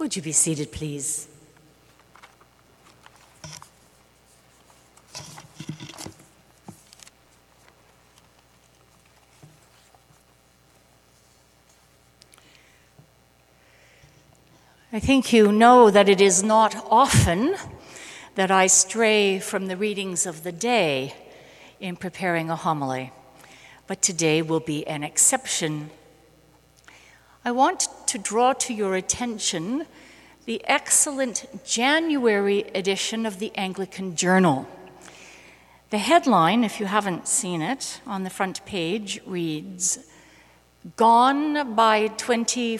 Would you be seated, please? I think you know that it is not often that I stray from the readings of the day in preparing a homily, but today will be an exception. I want to draw to your attention the excellent January edition of the Anglican Journal. The headline, if you haven't seen it, on the front page reads, "Gone by 2040?" ?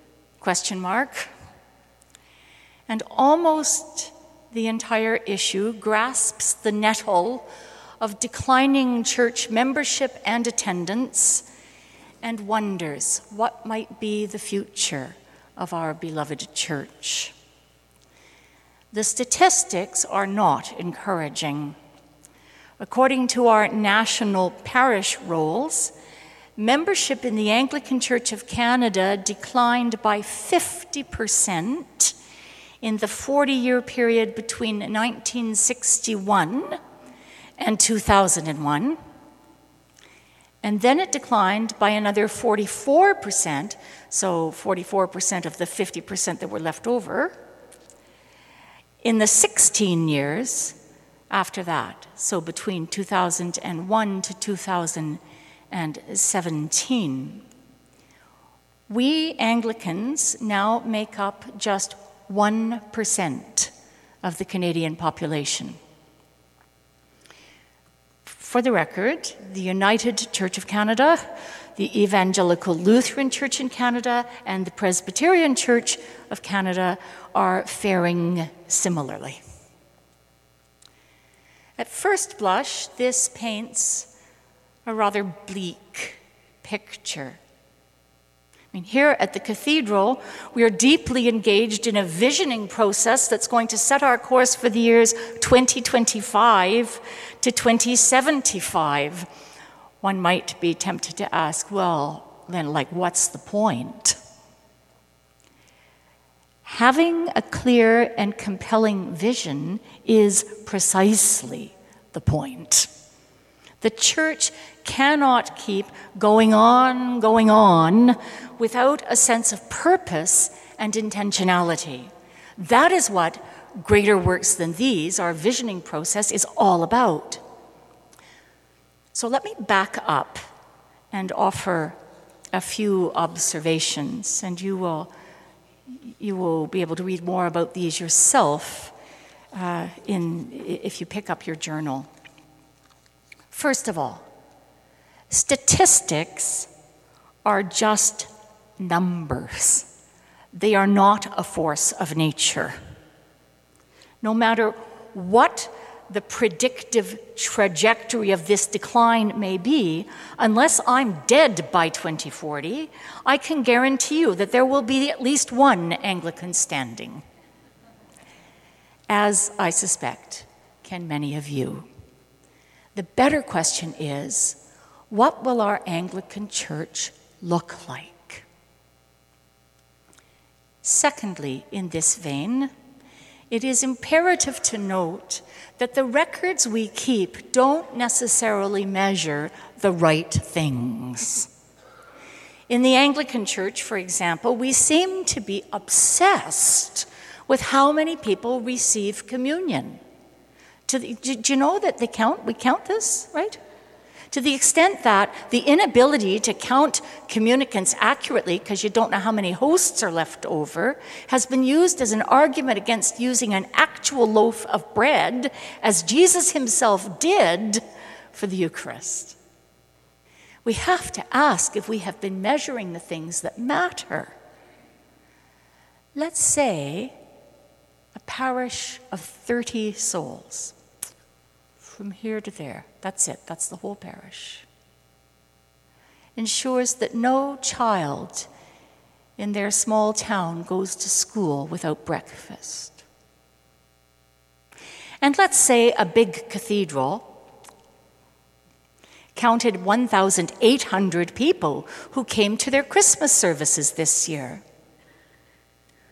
And almost the entire issue grasps the nettle of declining church membership and attendance and wonders what might be the future of our beloved church. The statistics are not encouraging. According to our national parish rolls, membership in the Anglican Church of Canada declined by 50% in the 40-year period between 1961 and 2001. And then it declined by another 44%, so 44% of the 50% that were left over, in the 16 years after that, so between 2001 to 2017. We Anglicans now make up just 1% of the Canadian population. For the record, the United Church of Canada, the Evangelical Lutheran Church in Canada, and the Presbyterian Church of Canada are faring similarly. At first blush, this paints a rather bleak picture. Here at the cathedral, we are deeply engaged in a visioning process that's going to set our course for the years 2025 to 2075. One might be tempted to ask, well, then, what's the point? Having a clear and compelling vision is precisely the point. The church cannot keep going on without a sense of purpose and intentionality. That is what Greater Works Than These, our visioning process, is all about. So let me back up and offer a few observations, and you will be able to read more about these yourself if you pick up your journal. First of all, statistics are just numbers. They are not a force of nature. No matter what the predictive trajectory of this decline may be, unless I'm dead by 2040, I can guarantee you that there will be at least one Anglican standing, as I suspect can many of you. The better question is, what will our Anglican Church look like? Secondly, in this vein, it is imperative to note that the records we keep don't necessarily measure the right things. In the Anglican Church, for example, we seem to be obsessed with how many people receive communion. Do you know that we count this, right? To the extent that the inability to count communicants accurately, because you don't know how many hosts are left over, has been used as an argument against using an actual loaf of bread, as Jesus himself did for the Eucharist. We have to ask if we have been measuring the things that matter. Let's say a parish of 30 souls. From here to there, that's it, that's the whole parish. Ensures that no child in their small town goes to school without breakfast. And let's say a big cathedral counted 1,800 people who came to their Christmas services this year.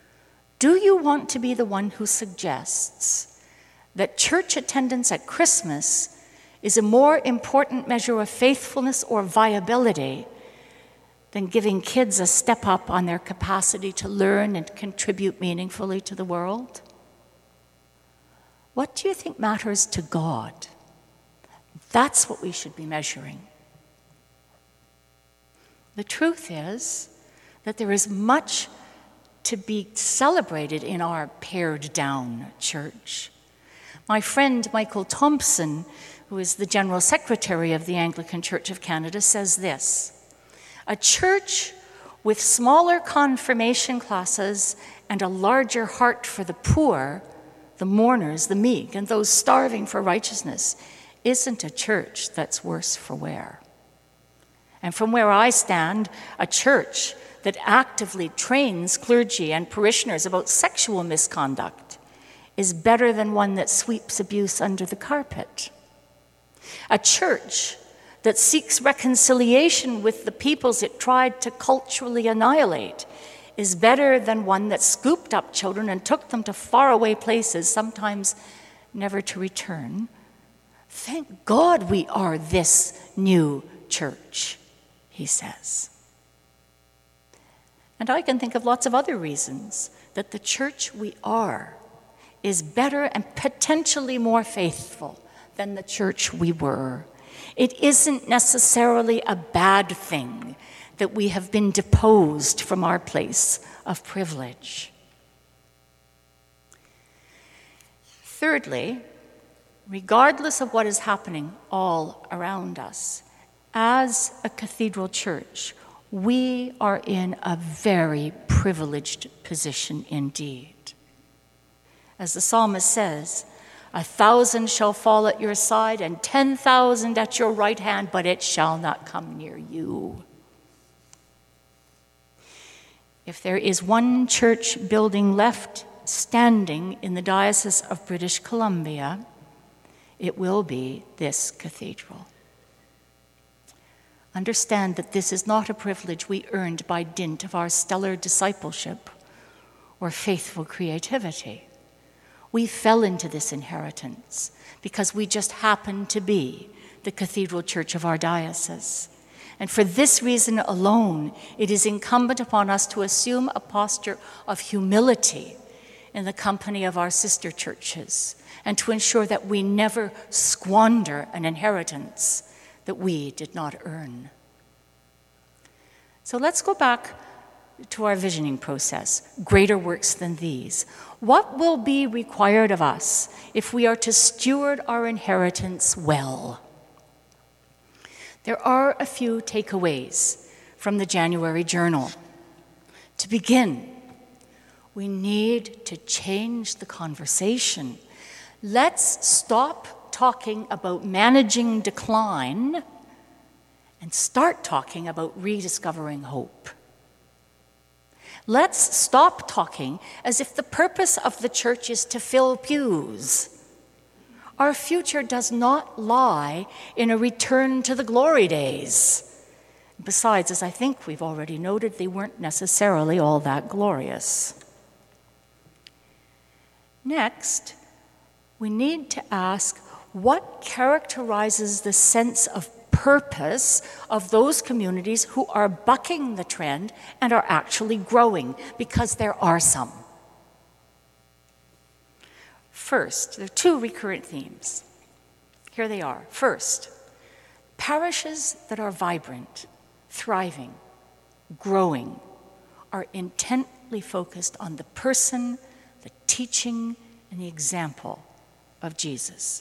Do you want to be the one who suggests that church attendance at Christmas is a more important measure of faithfulness or viability than giving kids a step up on their capacity to learn and contribute meaningfully to the world? What do you think matters to God? That's what we should be measuring. The truth is that there is much to be celebrated in our pared-down church. My friend Michael Thompson, who is the General Secretary of the Anglican Church of Canada, says this: "A church with smaller confirmation classes and a larger heart for the poor, the mourners, the meek, and those starving for righteousness isn't a church that's worse for wear." And from where I stand, a church that actively trains clergy and parishioners about sexual misconduct is better than one that sweeps abuse under the carpet. A church that seeks reconciliation with the peoples it tried to culturally annihilate is better than one that scooped up children and took them to faraway places, sometimes never to return. Thank God we are this new church, he says. And I can think of lots of other reasons that the church we are is better and potentially more faithful than the church we were. It isn't necessarily a bad thing that we have been deposed from our place of privilege. Thirdly, regardless of what is happening all around us, as a cathedral church, we are in a very privileged position indeed. As the psalmist says, 1,000 shall fall at your side and 10,000 at your right hand, but it shall not come near you. If there is one church building left standing in the Diocese of British Columbia, it will be this cathedral. Understand that this is not a privilege we earned by dint of our stellar discipleship or faithful creativity. We fell into this inheritance because we just happened to be the cathedral church of our diocese. And for this reason alone, it is incumbent upon us to assume a posture of humility in the company of our sister churches and to ensure that we never squander an inheritance that we did not earn. So let's go back to our visioning process, greater works than these. What will be required of us if we are to steward our inheritance well? There are a few takeaways from the January Journal. To begin, we need to change the conversation. Let's stop talking about managing decline and start talking about rediscovering hope. Let's stop talking as if the purpose of the church is to fill pews. Our future does not lie in a return to the glory days. Besides, as I think we've already noted, they weren't necessarily all that glorious. Next, we need to ask what characterizes the sense of purpose of those communities who are bucking the trend and are actually growing, because there are some. First, there are two recurrent themes. Here they are. First, parishes that are vibrant, thriving, growing, are intently focused on the person, the teaching, and the example of Jesus.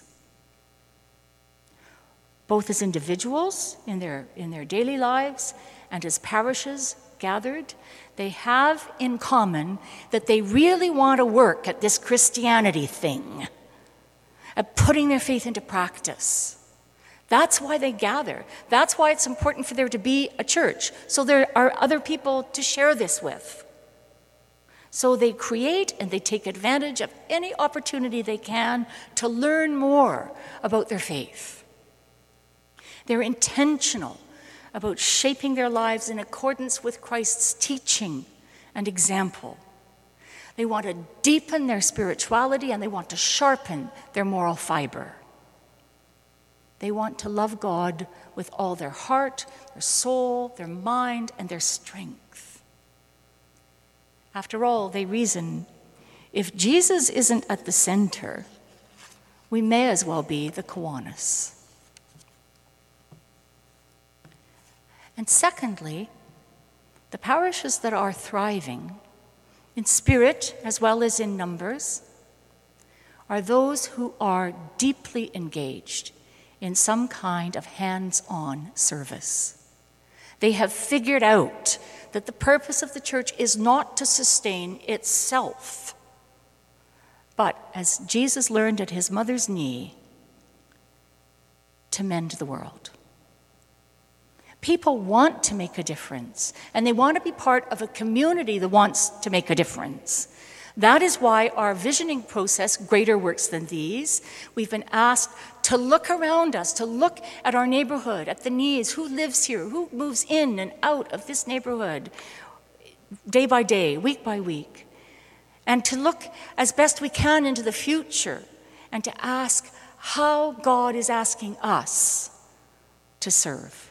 Both as individuals in their daily lives and as parishes gathered, they have in common that they really want to work at this Christianity thing, at putting their faith into practice. That's why they gather. That's why it's important for there to be a church, so there are other people to share this with. So they create and they take advantage of any opportunity they can to learn more about their faith. They're intentional about shaping their lives in accordance with Christ's teaching and example. They want to deepen their spirituality, and they want to sharpen their moral fiber. They want to love God with all their heart, their soul, their mind, and their strength. After all, they reason, if Jesus isn't at the center, we may as well be the Kiwanis. And secondly, the parishes that are thriving, in spirit as well as in numbers, are those who are deeply engaged in some kind of hands-on service. They have figured out that the purpose of the church is not to sustain itself, but, as Jesus learned at his mother's knee, to mend the world. People want to make a difference, and they want to be part of a community that wants to make a difference. That is why our visioning process, Greater Works Than These, we've been asked to look around us, to look at our neighborhood, at the needs, who lives here, who moves in and out of this neighborhood, day by day, week by week, and to look as best we can into the future and to ask how God is asking us to serve.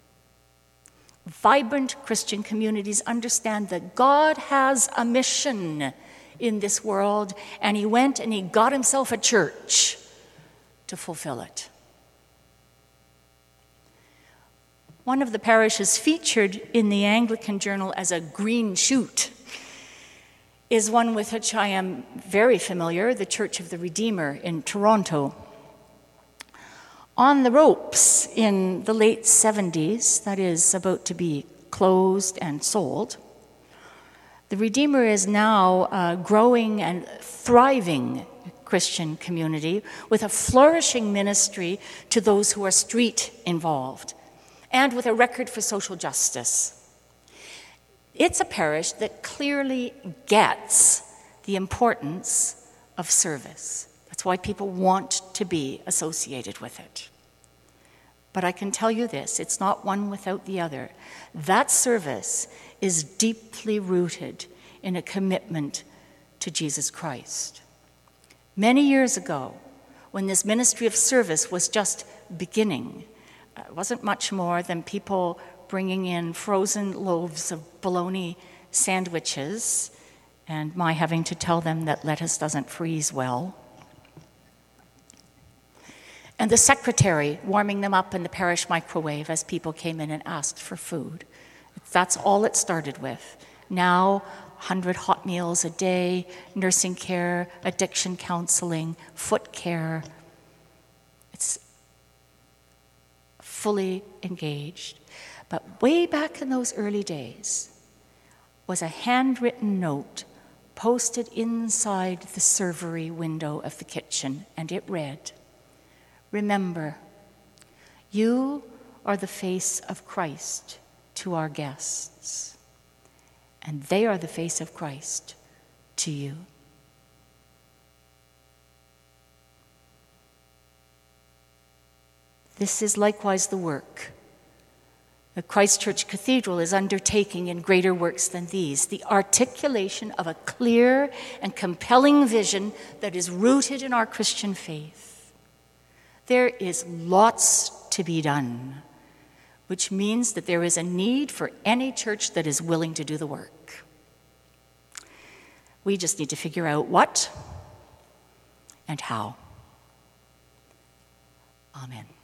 Vibrant Christian communities understand that God has a mission in this world, and he went and he got himself a church to fulfill it. One of the parishes featured in the Anglican Journal as a green shoot is one with which I am very familiar, the Church of the Redeemer in Toronto. On the ropes in the late 70s, that is about to be closed and sold, the Redeemer is now a growing and thriving Christian community with a flourishing ministry to those who are street involved and with a record for social justice. It's a parish that clearly gets the importance of service. That's why people want to be associated with it. But I can tell you this, it's not one without the other. That service is deeply rooted in a commitment to Jesus Christ. Many years ago, when this ministry of service was just beginning, it wasn't much more than people bringing in frozen loaves of bologna sandwiches and my having to tell them that lettuce doesn't freeze well. And the secretary warming them up in the parish microwave as people came in and asked for food. That's all it started with. Now, 100 hot meals a day, nursing care, addiction counseling, foot care. It's fully engaged. But way back in those early days was a handwritten note posted inside the servery window of the kitchen, and it read, "Remember, you are the face of Christ to our guests, and they are the face of Christ to you." This is likewise the work that Christ Church Cathedral is undertaking in Greater Works Than These, the articulation of a clear and compelling vision that is rooted in our Christian faith. There is lots to be done, which means that there is a need for any church that is willing to do the work. We just need to figure out what and how. Amen.